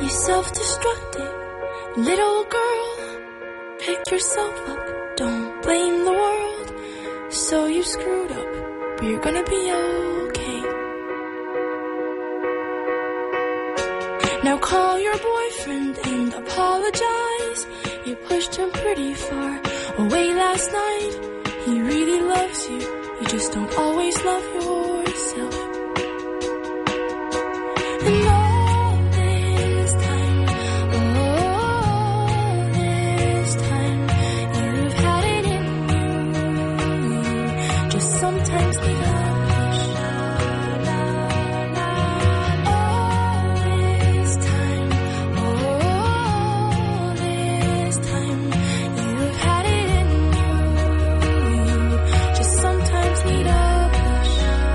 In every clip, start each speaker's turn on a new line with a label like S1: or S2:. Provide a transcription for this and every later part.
S1: self-destructive. Little girl, pick yourself up. Don't blame the world. So you screwed up, but you're gonna be okay. Now call your boyfriend and apologize. You pushed him pretty far away last night. He really loves you. You just don't always love yourself. And all this time, you've had it in you. Just sometimes need a push. All this time, you've had it in you. Just sometimes need a push.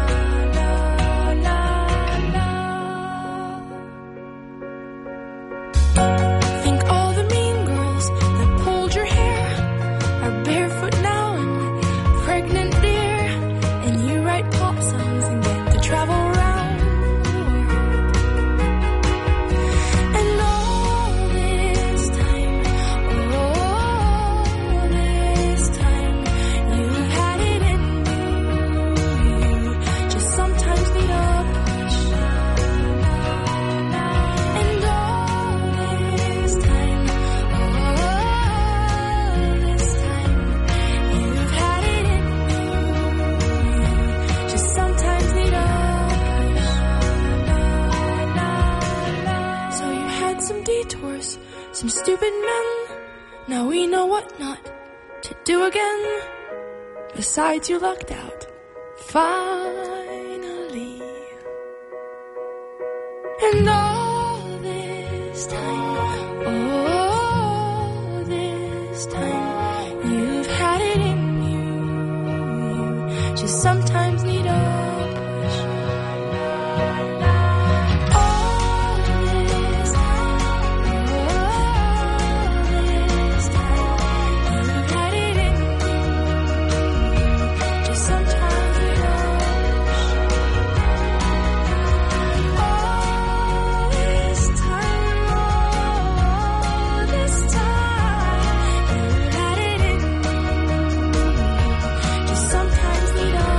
S1: Think all the mean girls that pulled your hair are barefoot now and pregnant, dear. And you write pop songs and get to travel around the world. And all this time, you've had it in you. Just sometimes need a push. And all this time, you've had it in you. Just sometimes need a push. So you had some detours, some stupid men. Now we know what not to do again. Besides, you lucked out. Finally. And all this time, you've had it in you. Just sometimes need a push. All this time, you've had it in you. Just sometimes need a push. All this time, you've had it in you. Just sometimes need a push.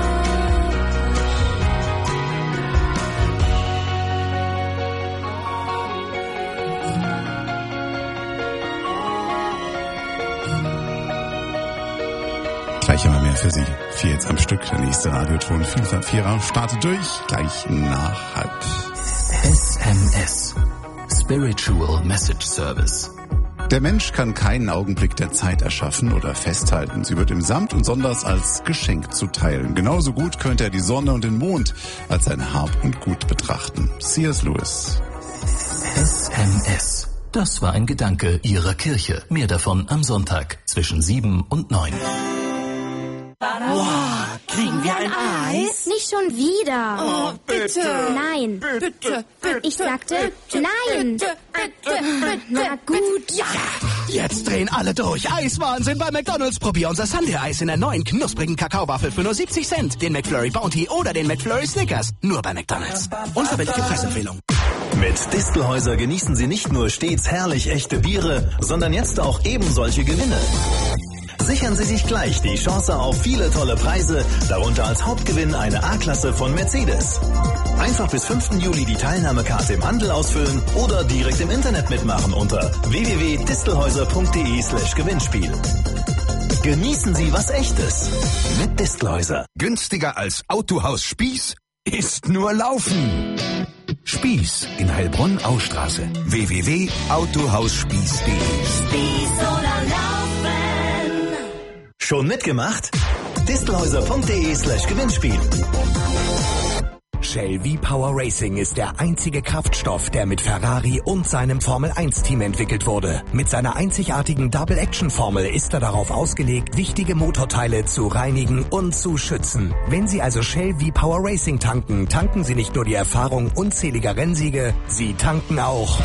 S2: Gleich immer mehr für Sie. 4 jetzt am Stück. Der nächste Radioton, Vielfalt 4er, startet durch. Gleich nach halb.
S3: SMS. Spiritual Message Service.
S2: Der Mensch kann keinen Augenblick der Zeit erschaffen oder festhalten. Sie wird ihm samt und sonders als Geschenk zuteilen. Genauso gut könnte er die Sonne und den Mond als sein Hab und Gut betrachten. C.S. Lewis.
S3: SMS. Das war ein Gedanke Ihrer Kirche. Mehr davon am Sonntag zwischen 7 und 9.
S4: Wow, kriegen wir ein Eis?
S5: Nicht schon wieder.
S4: Oh, bitte.
S5: Nein.
S4: Bitte.
S5: Ich sagte nein. Na gut.
S4: Ja, jetzt drehen alle durch. Eiswahnsinn bei McDonald's. Probier unser Sundae-Eis in der neuen knusprigen Kakaowaffel für nur 70 Cent. Den McFlurry Bounty oder den McFlurry Snickers. Nur bei McDonald's. Unverbindliche Preisempfehlung.
S6: Mit Distelhäuser genießen Sie nicht nur stets herrlich echte Biere, sondern jetzt auch eben solche Gewinne. Sichern Sie sich gleich die Chance auf viele tolle Preise, darunter als Hauptgewinn eine A-Klasse von Mercedes. Einfach bis 5. Juli die Teilnahmekarte im Handel ausfüllen oder direkt im Internet mitmachen unter www.distelhäuser.de/Gewinnspiel. Genießen Sie was Echtes mit Distelhäuser.
S7: Günstiger als Autohaus Spieß ist nur Laufen. Spieß in Heilbronn-Austraße. www.autohausspieß.de.
S1: Spieß oder laufen.
S6: Schon mitgemacht? Distelhäuser.de/Gewinnspiel.
S8: Shell V-Power Racing ist der einzige Kraftstoff, der mit Ferrari und seinem Formel-1-Team entwickelt wurde. Mit seiner einzigartigen Double-Action-Formel ist er darauf ausgelegt, wichtige Motorteile zu reinigen und zu schützen. Wenn Sie also Shell V-Power Racing tanken, tanken Sie nicht nur die Erfahrung unzähliger Rennsiege, Sie tanken auch.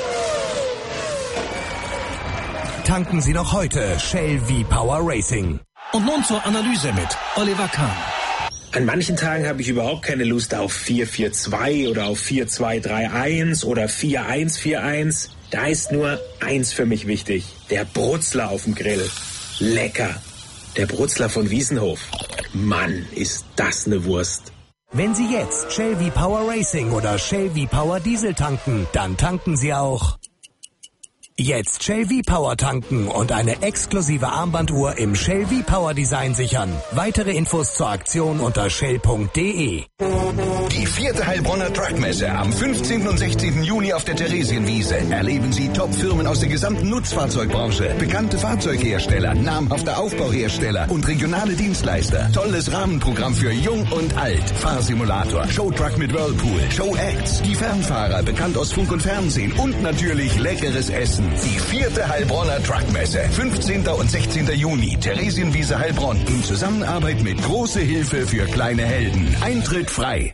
S8: Tanken Sie noch heute Shell V-Power Racing.
S9: Und nun zur Analyse mit Oliver Kahn. An manchen Tagen habe ich überhaupt keine Lust auf 4-4-2 oder auf 4-2-3-1 oder 4-1-4-1. Da ist nur eins für mich wichtig. Der Brutzler auf dem Grill. Lecker. Der Brutzler von Wiesenhof. Mann, ist das eine Wurst.
S8: Wenn Sie jetzt Shell V-Power Racing oder Shell V-Power Diesel tanken, dann tanken Sie auch jetzt Shell V-Power tanken und eine exklusive Armbanduhr im Shell V-Power Design sichern. Weitere Infos zur Aktion unter shell.de.
S7: Die 4. Heilbronner Truckmesse am 15. und 16. Juni auf der Theresienwiese. Erleben Sie Top-Firmen aus der gesamten Nutzfahrzeugbranche, bekannte Fahrzeughersteller, namhafte Aufbauhersteller und regionale Dienstleister. Tolles Rahmenprogramm für Jung und Alt. Fahrsimulator, Showtruck mit Whirlpool, Showacts, die Fernfahrer, bekannt aus Funk und Fernsehen und natürlich leckeres Essen. Die 4. Heilbronner Truckmesse, 15. und 16. Juni, Theresienwiese Heilbronn, in Zusammenarbeit mit Große Hilfe für kleine Helden. Eintritt frei.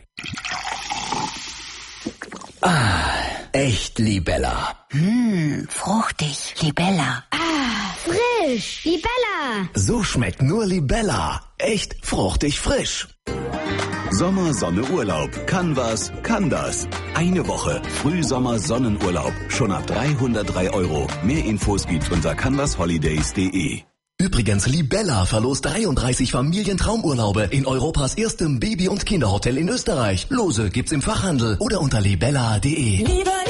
S4: Echt Libella.
S10: Fruchtig. Libella.
S5: Frisch. Libella.
S4: So schmeckt nur Libella. Echt fruchtig frisch.
S11: Sommer, Sonne, Urlaub. Kann was, kann das. Eine Woche Frühsommer-Sonnenurlaub. Schon ab 303 €. Mehr Infos gibt's unter canvasholidays.de.
S3: Übrigens, Libella verlost 33 Familientraumurlaube in Europas erstem Baby- und Kinderhotel in Österreich. Lose gibt's im Fachhandel oder unter libella.de.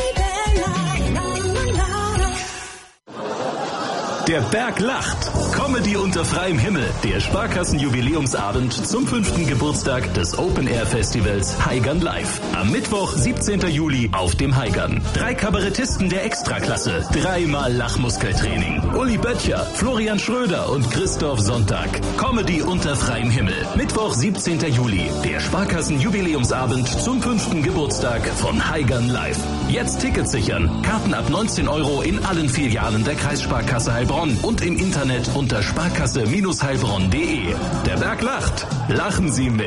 S6: Der Berg lacht. Comedy unter freiem Himmel. Der Sparkassen-Jubiläumsabend zum 5. Geburtstag des Open-Air-Festivals Haigern Live. Am Mittwoch, 17. Juli auf dem Haigern. 3 Kabarettisten der Extraklasse. 3-mal Lachmuskeltraining. Uli Böttcher, Florian Schröder und Christoph Sonntag. Comedy unter freiem Himmel. Mittwoch, 17. Juli. Der Sparkassen-Jubiläumsabend zum 5. Geburtstag von Haigern Live. Jetzt Tickets sichern. Karten ab 19 € in allen Filialen der Kreissparkasse Heilbronn und im Internet unter sparkasse-heilbronn.de. Der Berg lacht. Lachen Sie mit.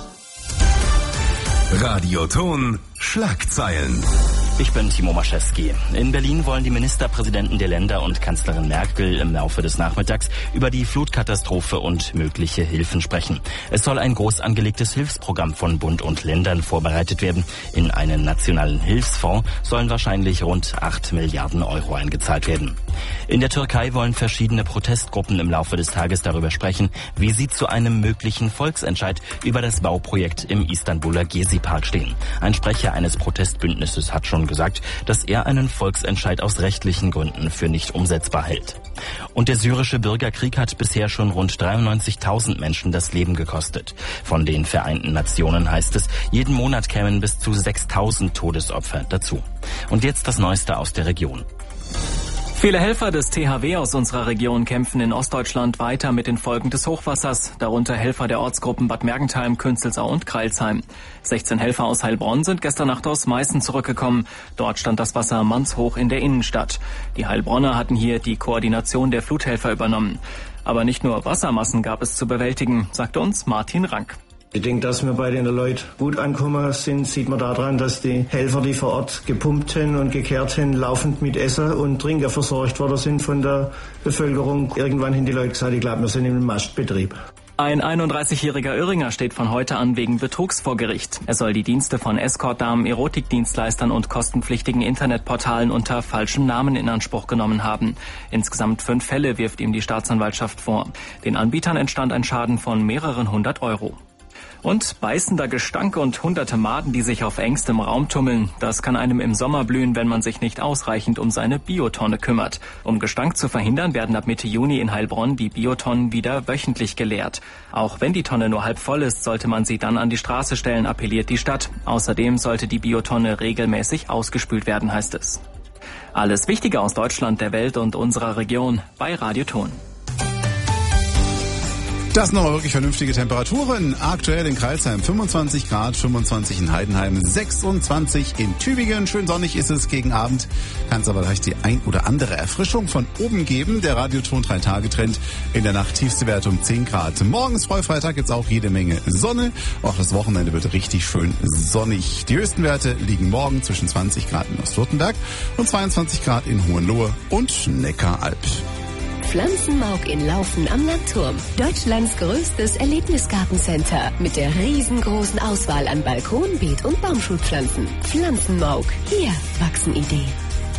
S7: Radioton Schlagzeilen.
S12: Ich bin Timo Maschewski. In Berlin wollen die Ministerpräsidenten der Länder und Kanzlerin Merkel im Laufe des Nachmittags über die Flutkatastrophe und mögliche Hilfen sprechen. Es soll ein groß angelegtes Hilfsprogramm von Bund und Ländern vorbereitet werden. In einen nationalen Hilfsfonds sollen wahrscheinlich rund 8 Milliarden € eingezahlt werden. In der Türkei wollen verschiedene Protestgruppen im Laufe des Tages darüber sprechen, wie sie zu einem möglichen Volksentscheid über das Bauprojekt im Istanbuler Gezi-Park stehen. Ein Sprecher eines Protestbündnisses hat schon gesagt, dass er einen Volksentscheid aus rechtlichen Gründen für nicht umsetzbar hält. Und der syrische Bürgerkrieg hat bisher schon rund 93.000 Menschen das Leben gekostet. Von den Vereinten Nationen heißt es, jeden Monat kämen bis zu 6.000 Todesopfer dazu. Und jetzt das Neueste aus der Region.
S13: Viele Helfer des THW aus unserer Region kämpfen in Ostdeutschland weiter mit den Folgen des Hochwassers, darunter Helfer der Ortsgruppen Bad Mergentheim, Künzelsau und Crailsheim. 16 Helfer aus Heilbronn sind gestern Nacht aus Meißen zurückgekommen. Dort stand das Wasser mannshoch in der Innenstadt. Die Heilbronner hatten hier die Koordination der Fluthelfer übernommen. Aber nicht nur Wassermassen gab es zu bewältigen, sagte uns Martin Rank.
S14: Ich denke, dass wir bei den Leuten gut angekommen sind, sieht man daran, dass die Helfer, die vor Ort gepumpt haben und gekehrt haben, laufend mit Essen und Trinken versorgt worden sind von der Bevölkerung. Irgendwann haben die Leute gesagt, ich glaube, wir sind im Mastbetrieb.
S13: Ein 31-jähriger Öhringer steht von heute an wegen Betrugs vor Gericht. Er soll die Dienste von Escortdamen, Erotikdienstleistern und kostenpflichtigen Internetportalen unter falschem Namen in Anspruch genommen haben. Insgesamt 5 Fälle wirft ihm die Staatsanwaltschaft vor. Den Anbietern entstand ein Schaden von mehreren 100 €. Und beißender Gestank und hunderte Maden, die sich auf engstem Raum tummeln. Das kann einem im Sommer blühen, wenn man sich nicht ausreichend um seine Biotonne kümmert. Um Gestank zu verhindern, werden ab Mitte Juni in Heilbronn die Biotonnen wieder wöchentlich geleert. Auch wenn die Tonne nur halb voll ist, sollte man sie dann an die Straße stellen, appelliert die Stadt. Außerdem sollte die Biotonne regelmäßig ausgespült werden, heißt es. Alles Wichtige aus Deutschland, der Welt und unserer Region bei Radioton.
S2: Das sind aber wirklich vernünftige Temperaturen. Aktuell in Crailsheim 25 Grad, 25 in Heidenheim, 26 in Tübingen. Schön sonnig ist es gegen Abend. Kann es aber gleich die ein oder andere Erfrischung von oben geben. Der Radioton 3-Tage-Trend in der Nacht tiefste Werte um 10 Grad. Morgens Freitag jetzt auch jede Menge Sonne. Auch das Wochenende wird richtig schön sonnig. Die höchsten Werte liegen morgen zwischen 20 Grad in Ostwürttemberg und 22 Grad in Hohenlohe und Neckaralb.
S15: Pflanzenmauk in Laufen am Landturm. Deutschlands größtes Erlebnisgartencenter mit der riesengroßen Auswahl an Balkon-, Beet- und Baumschulpflanzen. Pflanzenmauk. Hier wachsen Ideen.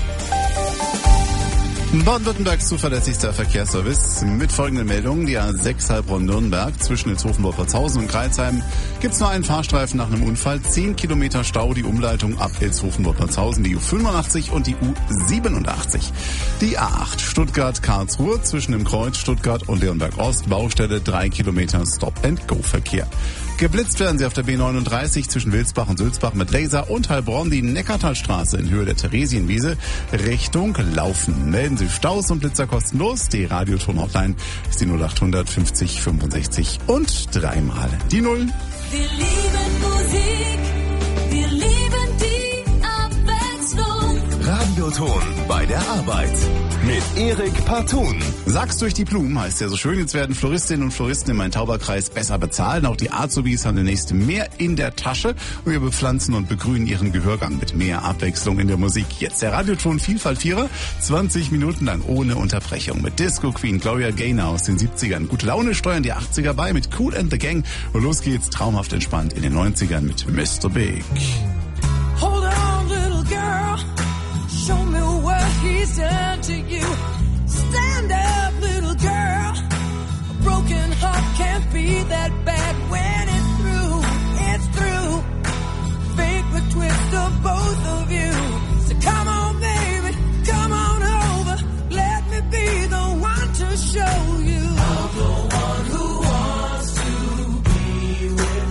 S2: Baden-Württembergs zuverlässigster Verkehrsservice mit folgenden Meldungen. Die A6 Heilbronn-Nürnberg zwischen Ilshofen-Wolfertshausen und Kreilsheim gibt's nur einen Fahrstreifen nach einem Unfall. 10 Kilometer Stau, die Umleitung ab Ilshofen-Wolfertshausen, die U85 und die U87. Die A8 Stuttgart-Karlsruhe zwischen dem Kreuz Stuttgart und Leonberg-Ost, Baustelle 3 Kilometer Stop-and-Go-Verkehr. Geblitzt werden sie auf der B39 zwischen Wilsbach und Sülzbach mit Laser und Heilbronn die Neckartalstraße in Höhe der Theresienwiese Richtung Laufen. Melden Sie Staus und Blitzer kostenlos. Die Radioton-Hotline ist die 0800 50 65 und dreimal die 0.
S1: Wir lieben Musik, wir lieben die Abwechslung.
S11: Radioton bei der Arbeit mit Erik Partun.
S2: Sachs durch die Blumen heißt ja so schön. Jetzt werden Floristinnen und Floristen im Main-Tauber-Kreis besser bezahlen. Auch die Azubis haben demnächst mehr in der Tasche. Und wir bepflanzen und begrünen ihren Gehörgang mit mehr Abwechslung in der Musik. Jetzt der Radioton Vielfalt Vierer. 20 Minuten lang ohne Unterbrechung. Mit Disco Queen Gloria Gaynor aus den 70ern. Gute Laune steuern die 80er bei mit Kool and the Gang. Und los geht's traumhaft entspannt in den 90ern mit Mr. Big.
S1: Hold on, little girl. Show me what he's done to you. Stand up, little girl. A broken heart can't be that bad when it's through. It's through. Fate would twist of both of you. So come on, baby, come on over. Let me be the one to show you. I'm the one who wants to be with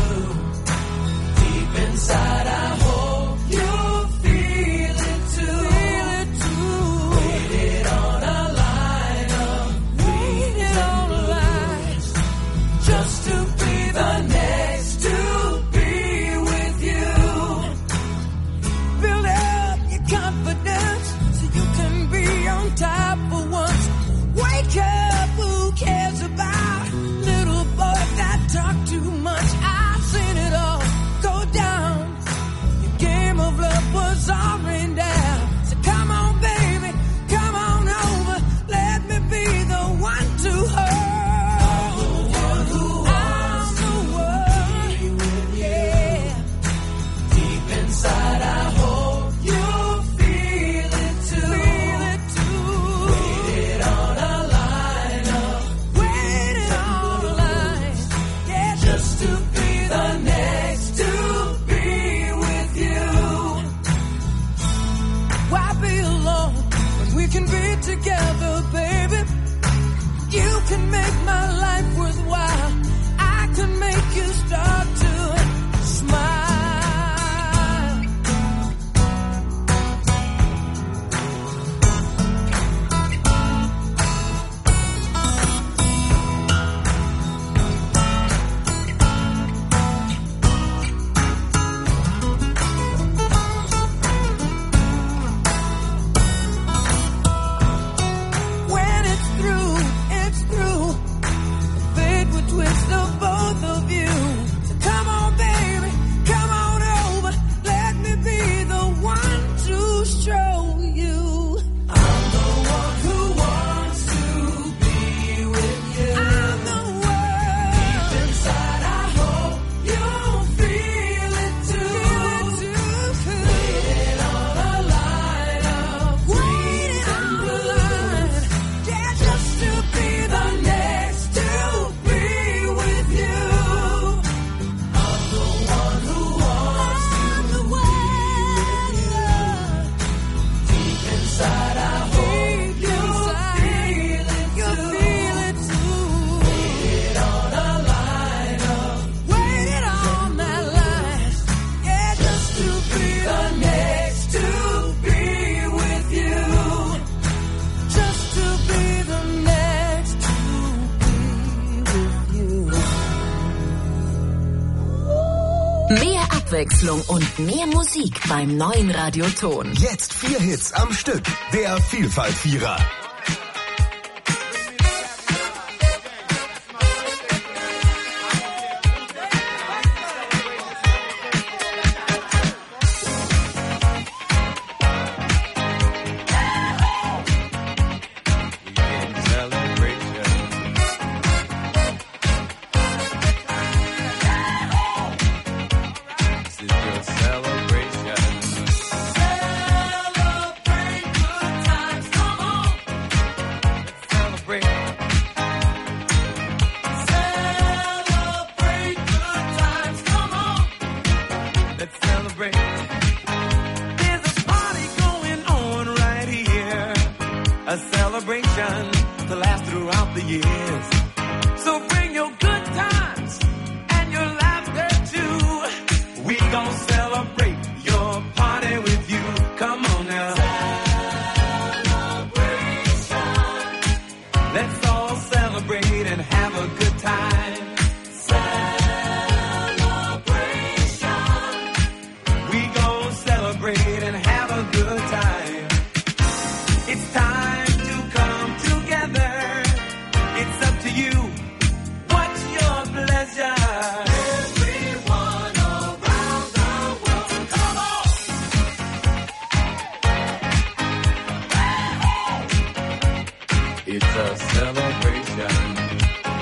S1: you. Deep inside, I hope you feel it too. Feel it too. Waited on a line of waited on a line just to be the next to be with you. Build up your confidence so you can be on top for once. Wake up, who cares about little boys that talk too much? I've seen it all go down. Your game of love was all rained down. So come on, baby, come on over. Let me be the one to hold. I'm the one, yeah. Deep inside, I hope you feel it too. Feel it too. Waited on a line of waited on a line, yeah, just to be the next to be with you. Why be alone when we can be together, baby? You can make my life worthwhile. I can make you start to smile. When it's through, it's through. Fate would twist of both of you. So come on, baby, come on over. Let me be the one to show you. I'm the one who wants to be with you. I'm the one. Deep inside, I hope you feel it too. Waited on a line of waiting on a line, yeah, just to be the next to be with you. I'm the one who wants to be with you. Deep inside, I hope you feel it too. Waited on a line of waited on that line, yeah, just to be the next to be with you. Just to be the next to be with you.
S15: Mehr Abwechslung und mehr Musik beim neuen Radioton.
S11: Jetzt 4 Hits am Stück. Der Vielfalt Vierer.
S16: a celebration to last throughout the years. So bring your good times and your laughter too. We gon' celebrate your party with you. Come on now. Celebration. Let's all celebrate and have a good time. Celebration. We gon' celebrate and have a good time. It's time to come together. It's up to you. What's your pleasure? Everyone around the world, come on! It's a celebration.